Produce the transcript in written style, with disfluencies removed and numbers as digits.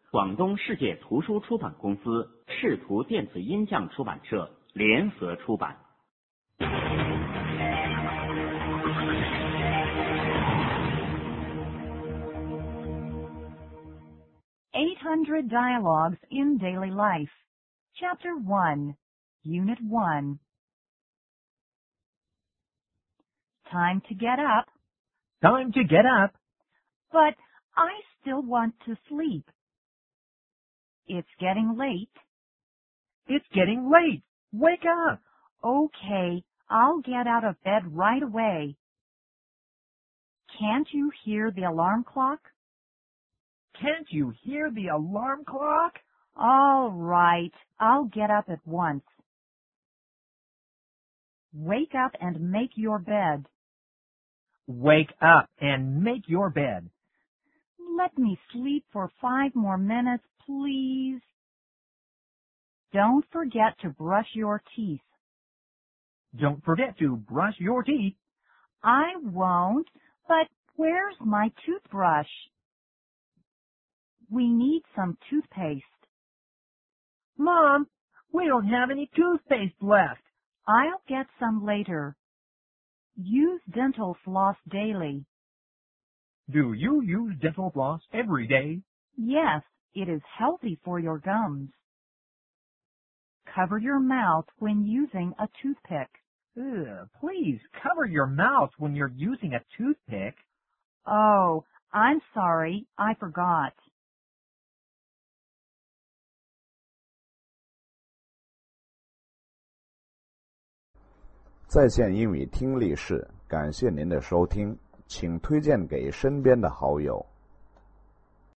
广东世界图书出版公司、视图电子音匠出版社联合出版。 800 Dialogues in Daily Life, Chapter 1, Unit 1. Time to get up. Time to get up. But I still want to sleep. It's getting late. It's getting late. Wake up. Okay, I'll get out of bed right away. Can't you hear the alarm clock? Can't you hear the alarm clock? All right, I'll get up at once. Wake up and make your bed. Wake up and make your bed. Let me sleep for 5 more minutes, please. Don't forget to brush your teeth. Don't forget to brush your teeth. I won't, but where's my toothbrush? We need some toothpaste. Mom, we don't have any toothpaste left. I'll get some later. Use dental floss daily. Do you use dental floss every day? Yes, it is healthy for your gums. Cover your mouth when using a toothpick. Please cover your mouth when you're using a toothpick. Oh, I'm sorry, I forgot. 在线英语听力室，感谢您的收听，请推荐给身边的好友。